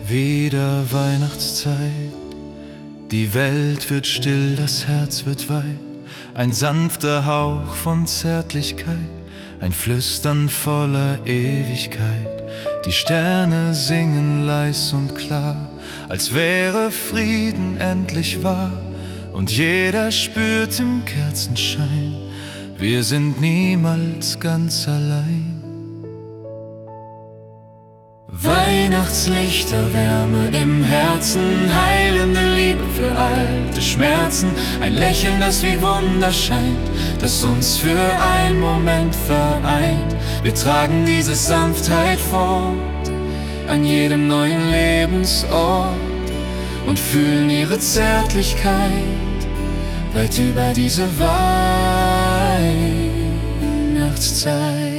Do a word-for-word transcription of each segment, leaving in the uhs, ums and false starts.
Wieder Weihnachtszeit, die Welt wird still, das Herz wird weit. Ein sanfter Hauch von Zärtlichkeit, ein Flüstern voller Ewigkeit. Die Sterne singen leis und klar, als wäre Frieden endlich wahr. Und jeder spürt im Kerzenschein, wir sind niemals ganz allein. Weihnachtslichter, Wärme im Herzen, heilende Liebe für alte Schmerzen. Ein Lächeln, das wie Wunder scheint, das uns für einen Moment vereint. Wir tragen diese Sanftheit fort an jedem neuen Lebensort und fühlen ihre Zärtlichkeit weit über diese Weihnachtszeit.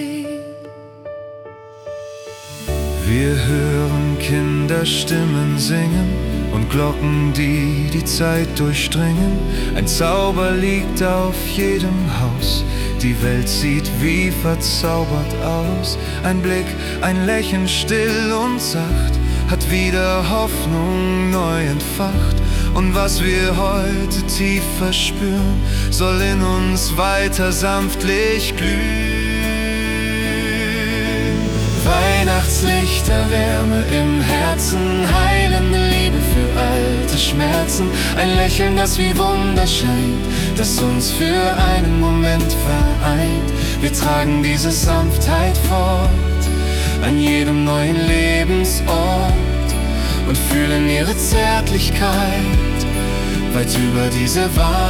Wir hören Kinderstimmen singen und Glocken, die die Zeit durchdringen. Ein Zauber liegt auf jedem Haus, die Welt sieht wie verzaubert aus. Ein Blick, ein Lächeln still und sacht, hat wieder Hoffnung neu entfacht. Und was wir heute tief verspüren, soll in uns weiter sanftlich glühen. Weihnachtslichter, Wärme im Herzen, heilende Liebe für alte Schmerzen. Ein Lächeln, das wie Wunder scheint, das uns für einen Moment vereint. Wir tragen diese Sanftheit fort an jedem neuen Lebensort und fühlen ihre Zärtlichkeit weit über diese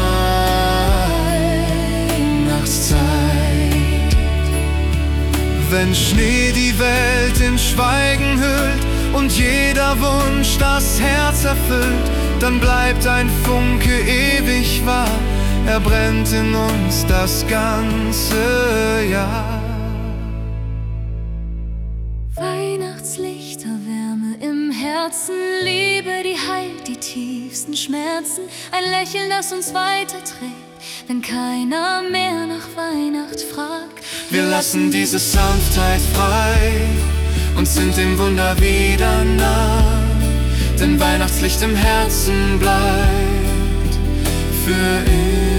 Weihnachtszeit. Wenn Schnee die Welt in Schweigen hüllt und jeder Wunsch das Herz erfüllt, dann bleibt ein Funke ewig wahr, er brennt in uns das ganze Jahr. Weihnachtslichter, Wärme im Herzen, Liebe, die heilt die tiefsten Schmerzen. Ein Lächeln, das uns weiterträgt, wenn keiner mehr nach Weihnacht fragt. Wir lassen diese Sanftheit frei und sind dem Wunder wieder nah, denn Weihnachtslicht im Herzen bleibt für immer.